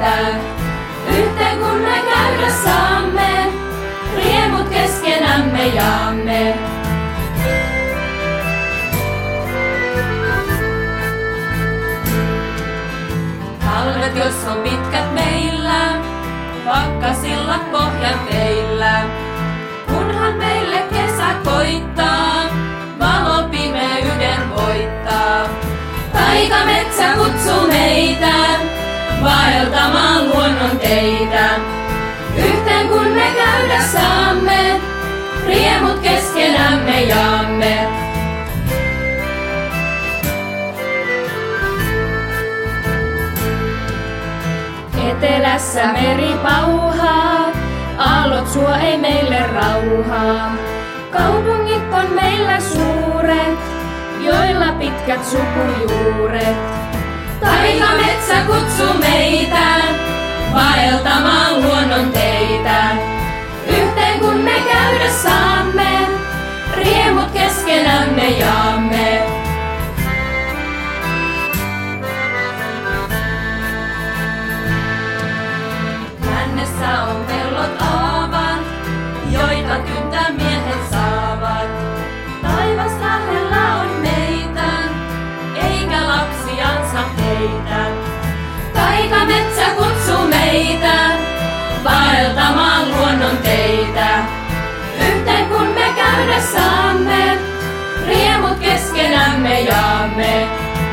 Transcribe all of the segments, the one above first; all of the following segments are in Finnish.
meitä. Yhteen kun me käydä saamme, riemut keskenämme jaamme. Talvet jos on pitkät meillä, pakkasilla pohjan teillä. Kunhan meille kesä koittaa, valo pimeyden voittaa. Taikametsä kutsuu meitä, vaeltamaan luonnon teitä. Yhteen kun me käydä saamme, riemut keskenämme jaamme. Etelässä meri pauhaa, aallot suo ei meille rauhaa. Kaupungit on meillä suuret, joilla pitkät sukujuuret. Taikametsä kutsuu meitä, vaeltamaan luonnon teitä. Yhteen kun me käydä saamme, riemut keskenämme jaamme. Lännessä on pellot aavan, joita kyntää miehet saavat. Taivas lähellä on meitä, eikä lapsiansa heitä. Taikametsä kutsuu meitä, vaeltamaan luonnon teitä. Yhteen kun me käydä saamme, riemut keskenämme jaamme.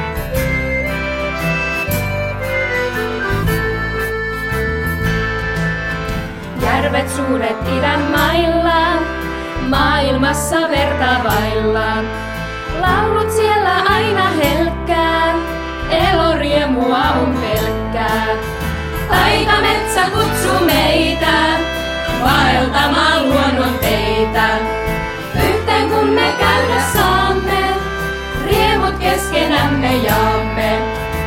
Järvet suuret idän mailla, maailmassa verta vailla. Laulut siellä aina helkkää, eloriemua on pelkkää. Taikametsä kutsuu meitä, vaeltamaan luonnon teitä. Yhteen kun me käydä saamme, riemut keskenämme jaamme.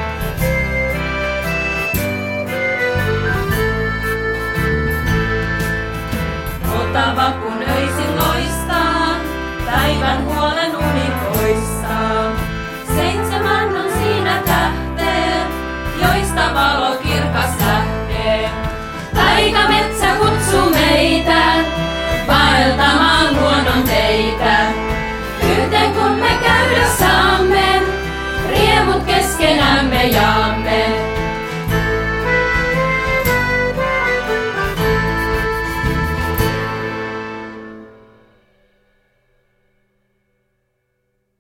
Otava kun öisin loistaa, päivän huolen uni poistaa. 7 on siinä tähteet, joista valo kirkas lähtee. Taikametsä kutsuu meitä, vaeltamaan luonnon teitä. Yhteen kun me käydä saamme, riemut keskenämme jaamme.